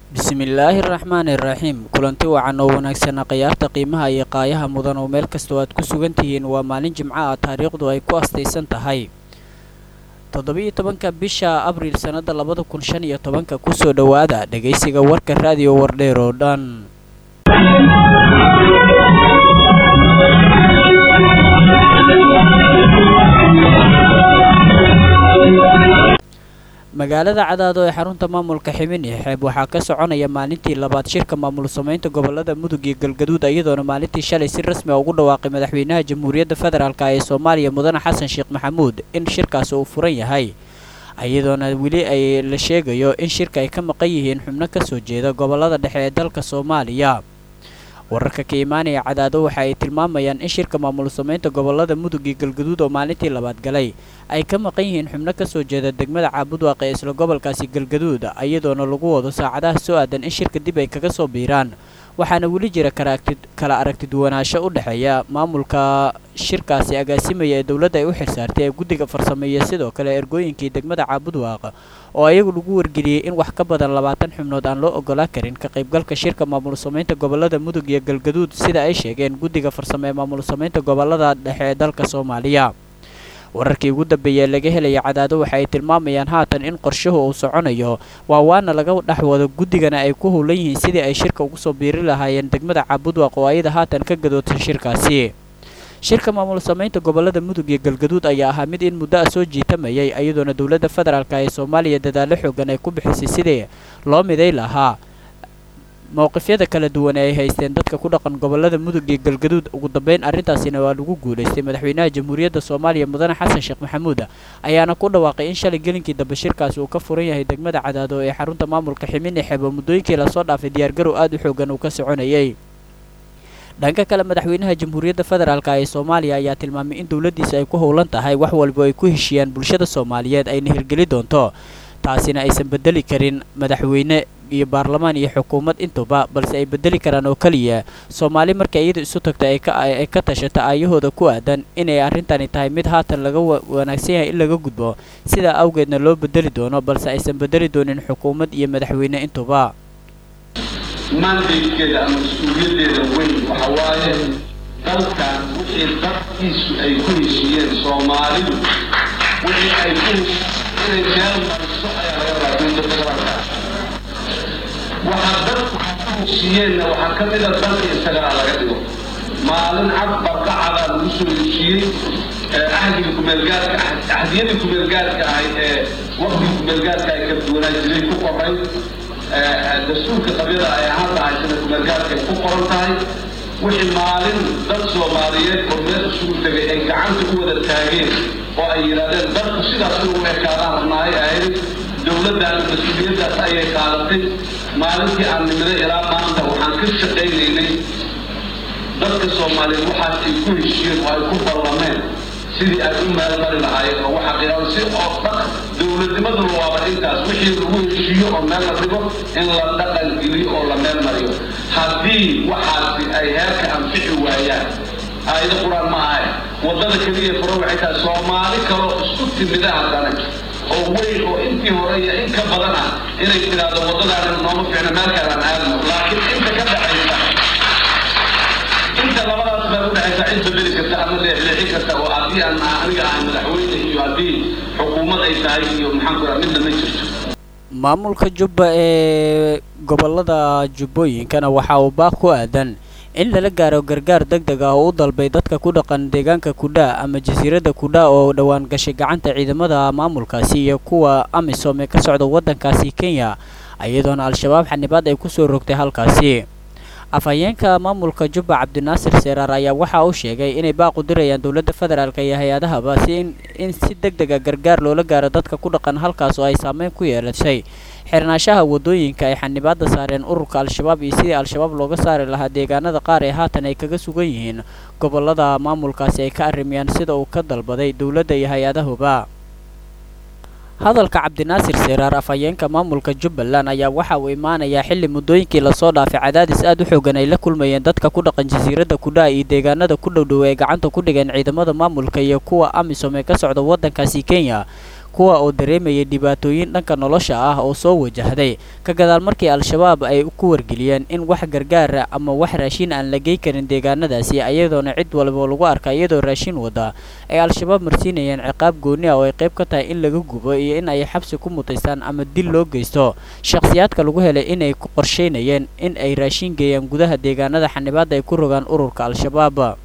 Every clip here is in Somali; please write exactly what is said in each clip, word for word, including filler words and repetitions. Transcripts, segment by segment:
bismillaahi raxmaani raxiim kulanti wacan oo wanaagsan qiyaasta qiimaha iyo qaayaha mudan oo meel kasta aad ku sugan tihiin waa maalin jimco ah taariikhdu ay ku astaysan tahay toddoba iyo tobanka bisha abriil sanada labada kun shan iyo tobanka kusoo dhawaada dhageysiga warka raadiyo wardheer oo dhan magaalada Cadaado ee xarunta maamulka Ximini xeeb waxaa ka soconaya maalintii labaad shirka maamul sameynta gobolada Mudug iyo Galgaduud iyadoo maalintii shalay si rasmi ah ugu dhawaaqay madaxweynaha Jamhuuriyadda Federaalka ee Soomaaliya Mudane Xasan Sheekh Maxamuud in shirkaas uu furan yahay iyadoo weli ay la sheegayo in shirka ay ka maqan yihiin xubno ka soo jeeda gobolada dhexe ee dalka Soomaaliya wararka ka imaanaya Cadaado waxa ay tilmaamayaan in shirka maamul sameynta gobolada Mudug iyo Galgaduud oo maalintii labaad galay ay ka maqan yihiin xubno ka soo jeeda degmada Caabudwaaq ee isla gobolkaasi Galgaduud iyadoo lagu wado saacadaha soo aadan in shirka dib ay kaga soo biiraan waxaana weli jira kala aragti duwanaansho u dhaxeeya maamulka shirkaasi agaasimaya ee dawladda ay u xilsaartay ee guddiga farsameeya sidoo kale ergooyinkii degmada Caabudwaaq oo ayagu lagu wargeliyay in wax ka badan labaatan xubnood aan loo ogolaan karin ka qaybgalka shirka maamul sameynta gobolada Mudug iyo Galgaduud sida ay sheegeen guddiga farsameeya maamul sameynta gobolada dhexe ee dalka Soomaaliya wararkii ugu dambeeyay laga helay Cadaado waxa ay tilmaamayaan haatan in qorshuhu uu soconayo waa waana laga dhaxwado guddigana ay ku howlan yihiin sidii ay shirka ugu soo biiri lahaayeen degmada Caabudwaaq oo ayada haatan ka gadootay shirkaasi shirka maamul sameynta gobolada Mudug iyo Galgaduud ayaa ahaa mid in muddo soo jiitamayay iyadoo dawladda federaalka ee Soomaaliya dadaalo xooggan ay ku bixisay sidii loo miday lahaa mowqifyada kala duwan ee ay haysteen dadka ku dhaqan gobolada Mudug iyo Galgaduud ugu dambeyn arrintaasina waa lagu guuleystay madaxweynaha Jamhuuriyadda Soomaaliya Mudane Xasan Sheekh Maxamuud ayaana ku dhawaaqay in shalay gelinkii dambe shirkaas uu ka furan yahay degmada Cadaado ee xarunta maamulka Ximini xeebo muddooyinkii la soo dhaafay diyaar garow aad u xooggan uu ka soconayay dhanka kale madaxweynaha Jamhuuriyadda Federaalka ee Soomaaliya ayaa tilmaamay in dawladdiisa ay ku howlan tahay wax walba ay ku heshiyaan bulshada Soomaaliyeed ayna hirgeli doonto taasina aysan bedeli karin madaxweyne iyo baarlamaan iyo xukuumad intuba balse ay bedeli karaan oo kaliya Soomaali markay iyadu isu tagto ay ka ay ka tashato ayahooda ku aadan inay arrintani tahay mid haatan laga wanaagsan yahay in laga gudbo sida awgeedna loo bedeli doono balse aysan bedeli doonin xukuumad iyo madaxweyne intuba mandatekeeda ama mas'uuliyaddeeda weyn waxa waaye dalkan wixii dadkiisu ay ku heshiiyeen Soomaalidu wixii ay ku inay meel mariso ayaa laga rabaa dowladda federaalka waxaa dadku ku heshiiyeenna waxaa ka mid a dalka isagaa laga dhigo maalin cad barqacada lagu soo heshiiyey ahdiga kumeelgaadka ahdiyadii kumeelgaadka ahay ee waqtigii kumeelgaadka ay kala duwanaa jiray ku qoray dastuurka qabyada ay hadda haysana kumeelgaadka ay ku qoran tahay wixii maalin dad Soomaaliyeed oo meel isugu tagay ay gacanta ku wada taageen oo ay yiraahdeen dadku sidaas ugu ekaadaan rabnaay ahayd dawladdan mas'uuliyaddaas ayay qaadatay maalintii aan nimaday ilaa maanta waxaan ka shaqaynaynay dadka Soomaaliyeed waxaas ay ku heshiiyeen oo ay ku ballameen sidii ay u meel mari lahaayeen oo waxa qiyaas si oo dhan dawladnimadu waa intaas wixii lagu heshiiyo oo meel la dhigo in la dhaqan geliyo oo la meel mariyo haddii waxaasi ay heerka anfixi waayaan ayda quraan ma ahay wadada kaliya furo waxay tahay Soomaali kale isku timida haddana oo weyn oo intii hore iyo in ka badan ah inay tiraado wadadaan nooma fiicna meel kale aan aadno laakiin inta ka dhaxaysa inta labadaas baa u dhaxaysa cid bedeli karta ama leexleexi karta oo haddii aan aniga aan madaxweyne iyo haddii xukuumad ay tahay iyo maxaan ku rahaa midna ma jirto maamulka Jubba ee gobolada Jubbooyinkana waxa uu baaq ku aadan in lala gaaro gargaar degdeg ah oo u dalbay dadka ku dhaqan deegaanka Kudha ama jasiiradda Kudha oo dhawaan gashay gacanta ciidamada maamulkaasi iyo kuwa AMISOM ee ka socda wadankaasi Kenya iyadoo al-shabaab xanibaad ay ku soo rogtay halkaasi afhayeenka maamulka Jubba Cabdinaasir Seeraar ayaa waxa uu sheegay inay baaq u dirayaan dawladda federaalka iyo hay'adahaba si in si degdeg ah gargaar loola gaaro dadka ku dhaqan halkaas oo ay saameyn ku yeelatay xirnaashaha wadooyinka ay xanibaadda saareen ururka al-shabaab iyo sidii al-shabaab looga saari lahaa deegaanada qaar ee haatan ay kaga sugan yihiin gobolada maamulkaasi ay ka arrimayaan sida uu ka dalbaday dawladda iyo hay'adahuba hadalka Cabdinaasir Seeraar afhayeenka maamulka Jubbaland ayaa waxa uu imaanayaa xilli muddooyinkii la soo dhaafay cadaadis aad u xooggan ay la kulmayeen dadka ku dhaqan jasiiradda Kudha iyo deegaanada ku dhow-dhow ee gacanta ku dhigeen ciidamada maamulka iyo kuwa AMISOM ee ka socda wadankaasi Kenya kuwa oo dareemayay dhibaatooyin dhanka nolosha ah oo soo wajahday ka gadaal markii al-shabaab ay ku wargeliyeen in wax gargaar ama wax raashin aan la geey karin deegaanadaasi ayadoona cid walba lagu arka iyadoo raashin wada ay al-shabaab marsiinayeen ciqaab gooni ah oo ay qayb ka tahay in laga gubo iyo in ay xabsi ku mutaystaan ama dil loo geysto shakhsiyaadka lagu helay inay ku qorsheynayeen in ay raashin geeyaan gudaha deegaanada xanibaadda ay ku rogaan ururka al-shabaab.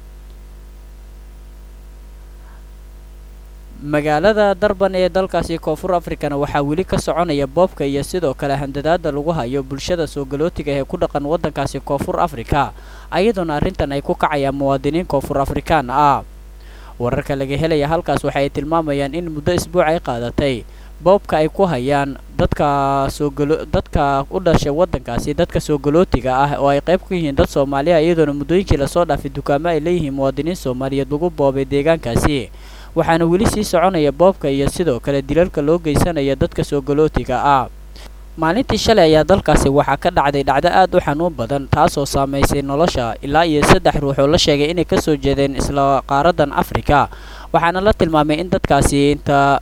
magaalada Durban ee dalkaasi Koonfur Afrikana waxaa weli ka soconaya boobka iyo sidoo kale handadaada lagu hayo bulshada soo galootiga ee ku dhaqan wadankaasi Koonfur Afrika ayadoona arrintan ay ku kacayaan muwaadiniin Koonfur Afrikaan ah. wararka laga helaya halkaas waxay tilmaamayaan in muddo isbuuc ay qaadatay boobka ay ku hayaan dadka soo galo dadka u dhashay wadankaasi dadka soo galootiga ah oo ay qayb ka yihiin dad Soomaali ah iyadoona muddooyinkii la soo dhaafay dukaamo ay leeyihiin muwaadiniin Soomaaliyeed lagu boobay deegaankaasi waxaana weli sii soconaya boobka iyo sidoo kale dilalka loo geysanaya dadka soo galootiga ah. maalintii shalay ayaa dalkaasi waxaa ka dhacday dhacdo aad u xanuun badan taasoo saameysay nolosha ilaa iyo saddex ruux oo la sheegay inay ka soo jeedeen isla qaaradan Afrika waxaana la tilmaamay in dadkaasi inta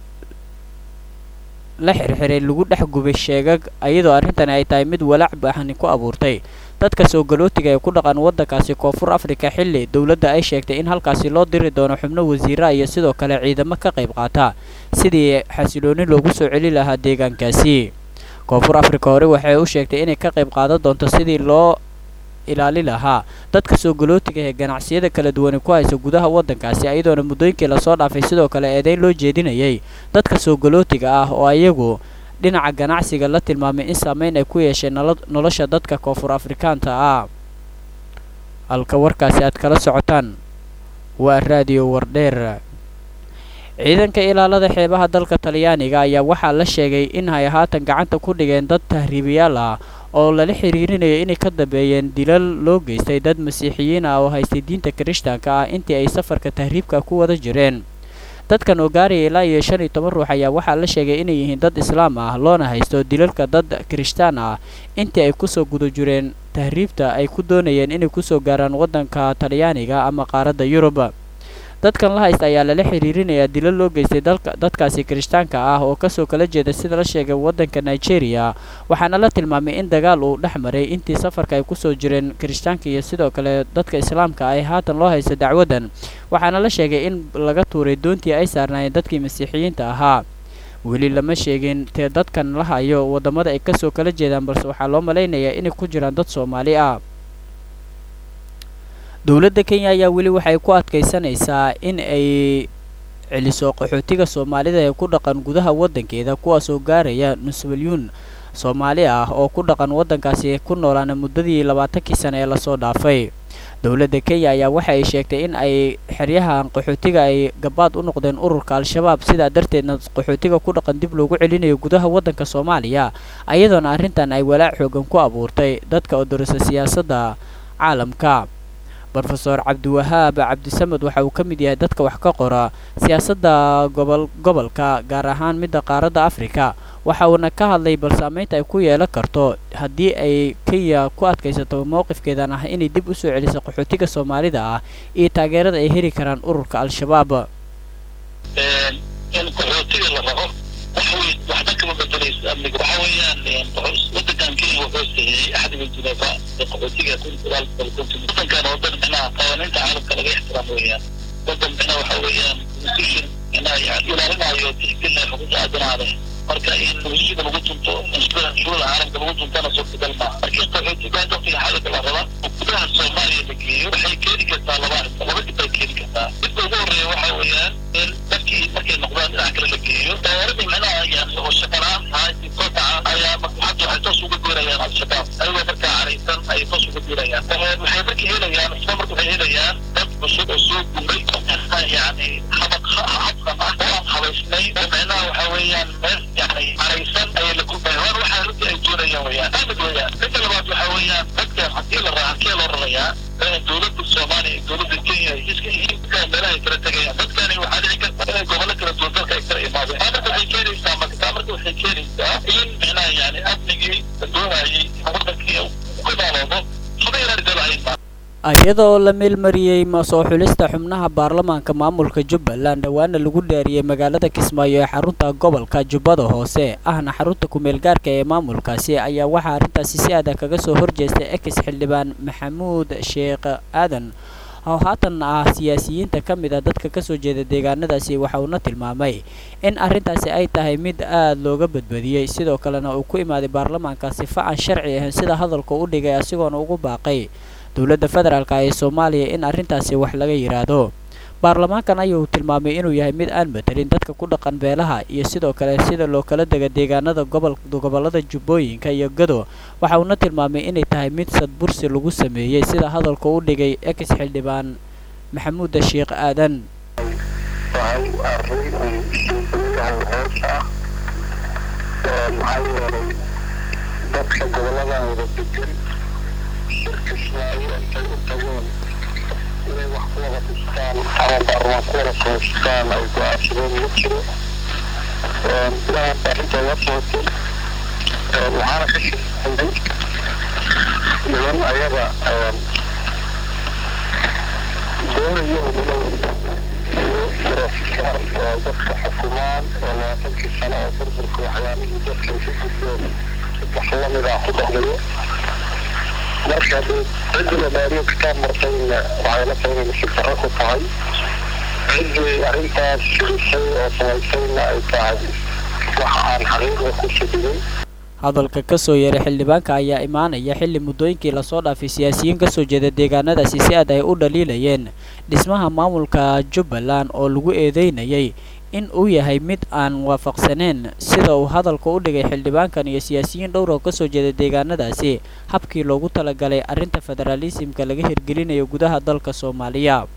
la xirxiray lagu dhex gubay sheegag iyadoo arrintan ay tahay mid walaac baahan ku abuurtay dadka soo galootiga ee ku dhaqan wadankaasi Koonfur Afrika xilli dawladda ay sheegtay in halkaasi loo diri doono xubno wasiiro iyo sidoo kale ciidamo ka qayb qaata sidii xasilooni loogu soo celin lahaa deegaankaasi. Koonfur Afrika hore waxay u sheegtay inay ka qayb qaadan doonto sidii loo ilaali lahaa dadka soo galootiga ee ganacsiyada kala duwan ku haysta gudaha wadankaasi ayadoona muddooyinkii la soo dhaafay sidoo kale eedayn loo jeedinayay dadka soo galootiga ah oo ayagu dhinaca ganacsiga la tilmaamay in saameyn ay ku yeesheen nolosha dadka Koonfur Afrikaanta ah. halka warkaasi aad kala socotaan waa raadiyo Wardheer. ciidanka ilaalada xeebaha dalka Talyaaniga ayaa waxaa la sheegay in ay haatan gacanta ku dhigeen dad tahriibiyaal ah oo lala xiriirinayo inay ka dambeeyeen dilal loo geystay dad Masiixiyiin ah oo haystay diinta Kirishtaanka ah intii ay safarka tahriibka ku wada jireen. dadkan oo gaaraya ilaa iyo shan iyo toban ruux ayaa waxaa la sheegay inay yihiin dad Islaam ah loona haysto dilalka dad Kirishtaan ah intii ay ku soo guda jireen tahriibta ay ku doonayeen inay ku soo gaaraan wadanka Talyaaniga ama qaaradda Yurub. dadkan la haysta ayaa lala xiriirinayaa dilal loo geystay dalka dadkaasi Kirishtaanka ah oo ka soo kala jeeda sida la sheegay wadanka Nigeria waxaana la tilmaamay in dagaal uu dhex maray intii safarka ay ku soo jireen Kirishtaanka iyo sidoo kale dadka Islaamka ay haatan loo haysto dacwadan waxaana la sheegay in laga tuuray doontii ay saarnaayeen dadkii Masiixiyiinta ahaa. weli lama sheegin tee dadkan la hayo wadamada ay ka soo kala jeedaan balse waxaa loo maleynayaa inay ku jiraan dad Soomaali ah. dawladda Kenya ayaa weli waxay ku adkeysanaysaa in ay celiso qaxootiga Soomaalida ee ku dhaqan gudaha wadankeeda kuwaas oo gaaraya nus milyuun Soomaali ah oo ku dhaqan wadankaasi ku noolaana muddadii labaatankii sano ee la soo dhaafay. dawladda Kenya ayaa waxa ay sheegtay in ay xeryahan qaxootiga ay gabaad u noqdeen ururka al-shabaab sidaa darteedna qaxootiga ku dhaqan dib loogu celinayo gudaha wadanka Soomaaliya ayadoona arrintan ay walaac xoogan ku abuurtay dadka oo darasa siyaasadda caalamka. Professor Cabdiwahaab Cabdisamed waxa uu ka mid yahay dadka wax ka qora siyaasadda gobol gobolka gaar ahaan midda qaaradda Afrika waxa uuna ka hadlay bal saameynta ay ku yeelan karto haddii ay Kenya ku adkaysato mowqifkeedan ah inay dib u soo celiso qaxootiga Soomaalida ah iyo taageerada ay heli karaan ururka al-shabaab. ee in qaxootiga la rabo waxba kama bedelayso amniga waxa weeyaan wadankan Kenya wuxuu sameeyay axdiga Geneva ee qaxootiga ku dadaal wadankan oo dhan inaa qawaaniinta caalamka laga ixtiraamo weeyaan wadankan waxa weeyaan constitution inaa ilaalinayo tixgelinta xuquuqda aadanaha marka in bulshada lagu tunto inshaqada shuruucda caalamka lagu tuntana suurtagal ma marka qaxootiga inta fi xaalada la raba gudaha Soomaaliya la geeyo waxay keeni kartaa laba laba dib ay keeni kartaa midda ugu horreeya waxa weeyaan in dadkii markay noqdaan dhinaca kale la geeyo dawladda macnaha ayaan oo shaqalaan hayti kota ayaa maxaad waxay toos uga guurayaan al-shabaab ayagoo markaa caraysan ay toos uga guurayaan waxay markii helayaan isla marka waxay helayaan dad cusub oo soo guuray yani xabad xabqan ah oo aan habaysnay oo macnaha waxa weeyaan meel يعني عريسان أي لكم بيوان وحا رجع الجونة يوميا أمد ويا مثل بعض وحاويا بدك حتى للرعا كي للرعا دولة الصومالي دولة الكينيا يسكي هي كان ملاهي كرتاقيا بس كان يوحاد عيكا قبل كرة توزرك اكتر إمامي أنا بحكيري إسلامك تامرك وحكيري إن هنا يعني أبنجي دولة هي حوضك هي وكذا لوضو صدير رجال عيسان iyadoo la meelmariyay soo xulista xubnaha baarlamaanka maamulka Jubbaland dhawaana lagu dhaariyay magaalada Kismaayo ee xarunta gobolka Jubbada Hoose ahna xarunta ku meel gaarka ee maamulkaasi ayaa waxa arintaasi si adag kaga soo horjeestay ex xildhibaan Maxamuud Sheekh Aadan oo haatan ah siyaasiyiinta kamid ah dadka ka soo jeeda deegaanadaasi waxa uu na tilmaamay in arintaasi ay tahay mid aad looga badbadiyay sidoo kalena uu ku imaaday baarlamaanka sifa aan sharci ahayn sida hadalka u dhigay asigoona ugu baaqay dowladda federaalka ee Soomaaliya in arintaasi wax laga yiraahdo baarlamaankan ayuu tilmaamay inuu yahay mid aan matalin dadka ku dhaqan beelaha iyo sidoo kale sida loo kala daga deegaanada gobol gobolada Jubbooyinka iyo Gado waxa uu na tilmaamay inay tahay mid sad bursi lagu sameeyay sida hadalka u dhigay ex xildhibaan Maxamuud Sheekh Aadan inay wax ku wada dhistaan ama baarlamaanka ku wada samaystaan ay go-aansadeen ma jiro ilaa arrinta la socotay waxaana ka shaqeeyay niman ayaga doonayo profesor oo dadka xukumaan oo labaatankii sano oo burburka waxyaabihii dadka isu gudbeen wax lamid ah ku dhaqmayo marka cidda la baariyo kitaab martayna waxay la tahay inay shaqo ku tahay ciddii arrintaas shirisay oo samaysayna ay tahay wax aan xaqiiqda ku sugin hadalka ka soo yeeray xildhibaanka ayaa imaanaya xilli muddooyinkii la soo dhaafay siyaasiyiin ka soo jeeda deegaanadaasi si aad ay u dhaliilayeen dhismaha maamulka Jubbaland oo lagu eedeynayay in uu yahay mid aan waafaqsaneen sida uu hadalka u dhigay xildhibaankan iyo siyaasiyiin dhowr oo ka soo jeeda deegaanadaasi habkii loogu talagalay arinta federalismka laga hirgelinayo gudaha dalka Soomaaliya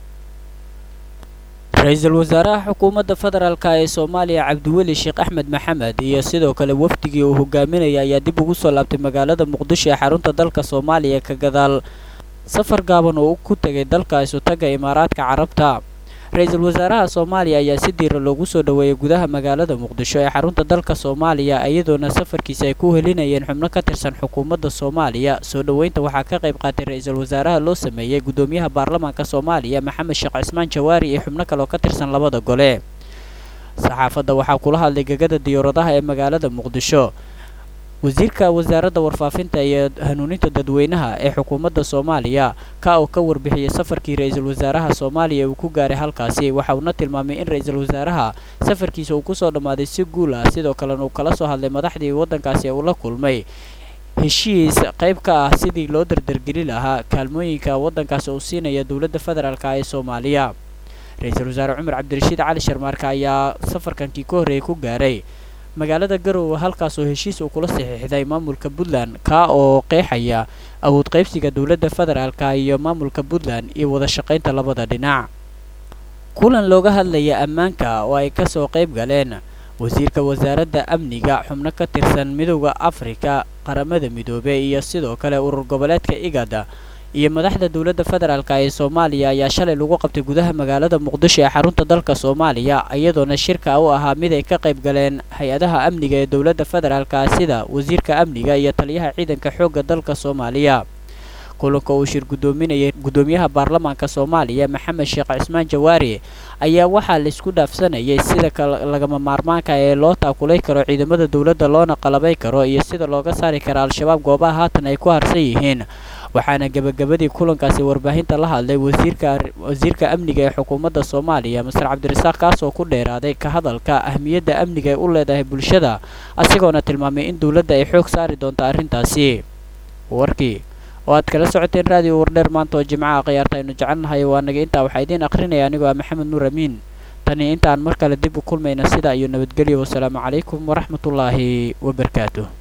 Ra'iisul Wasaaraha Xukuumadda Federaalka ee Soomaaliya Cabdiweli Sheekh Axmed Maxamed iyo sidoo kale wafdigii uu hogaaminayay ayaa dib ugu soo laabtay magaalada Muqdisho ee xarunta dalka Soomaaliya ka gadaal safar gaaban oo ku tagay dalka isu taga Imaaraadka Carabta Ra'iisul Wasaaraha Soomaaliya ayaa si diiran loogu soo dhaweeyay gudaha magaalada Muqdisho ee xarunta dalka Soomaaliya iyadoona safarkiisa ay ku helinayeen xubno ka tirsan xukuumadda Soomaaliya soo dhaweynta waxaa ka qayb qaatay Ra'iisul Wasaaraha loo sameeyay gudoomiyaha baarlamaanka Soomaaliya Maxamed Sheekh Cismaan Jawaari iyo xubno kale oo ka tirsan labada gole saxaafadda waxaa kula hadlay gagada diyaaradaha ee magaalada Muqdisho wasiirka wasaaradda warfaafinta iyo hanuuninta dadweynaha ee xukuumadda Soomaaliya ka oo ka warbixiyay safarkii Ra'iisul Wasaaraha Soomaaliya uu ku gaaray halkaasi waxa uu na tilmaamay in Ra'iisul Wasaaraha safarkiisa uu ku soo dhamaaday si guul ah sidoo kale uu kala soo hadlay madaxdii waddankaasi uu la kulmay heshiis qayb ka ah sidii loo dardargelin lahaa kaalmooyinka waddankaasi uu siinaya dowladda federaalka ee Soomaaliya Ra'iisul Wasaare Cumar Cabdirashiid Cali Sharmaarka ayaa safarkankii ka horreeyay ku gaaray magaalada Garowe halkaas oo heshiis uu kula saxiixday maamulka Puntland ka oo qeexaya awood qaybsiga dowladda federaalka iyo maamulka Puntland iyo wada shaqaynta labada dhinac kulan looga hadlaya ammaanka oo ay ka soo qayb galeen wasiirka wasaaradda amniga xubno ka tirsan midowga Afrika qaramada midoobay iyo sidoo kale urur goboleedka IGAD iyo madaxda dowladda federaalka ee Soomaaliya ayaa shalay lagu qabtay gudaha magaalada Muqdisho ee xarunta dalka Soomaaliya iyadoona shirka uu ahaa mid ay ka qayb galeen hay'adaha amniga ee dowladda federaalka sida wasiirka amniga iyo taliyaha ciidanka xoogga dalka Soomaaliya kulanka uu shir gudoominayay gudoomiyaha baarlamaanka Soomaaliya Maxamed Sheekh Cismaan Jawaari ayaa waxaa la isku dhaafsanayay sida lagama maarmaanka ee loo taakulay karo ciidamada dowladda loona qalabay karo iyo sida looga saari karo al-shabaab goobaha haatan ay ku harsan yihiin waxaana gabagabadii kulankaasi warbaahinta la hadlay wasiirka wasiirka amniga ee xukuumadda Soomaaliya Masar Cabdirasaaq kaas oo ku dheeraaday ka hadalka ahmiyadda amniga ay u leedahay bulshada asigoona tilmaamay in dowladda ay xoog saari doonto arrintaasi warkii oo aad kala socoteen raadiyo wardheer maanta oo jimcaha qiyaarta aynu jecelnahay waa naga intaa waxaa idiin akhrinaya anigoo ah Maxamed Nuur Amiin tani intaan mar kale dib u kulmayna sida iyo nabadgelyo wassalaamu calaykum waraxmatullaahi wabarakaatuh